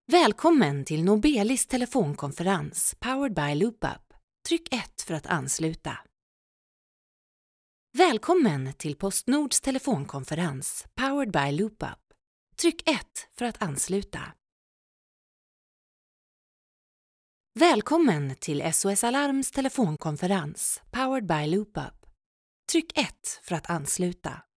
Välkommen till Nobelis telefonkonferens powered by LoopUp. Tryck 1 för att ansluta. Välkommen till Postnords telefonkonferens powered by LoopUp. Tryck 1 för att ansluta. Välkommen till SOS Alarms telefonkonferens powered by LoopUp. Tryck 1 för att ansluta.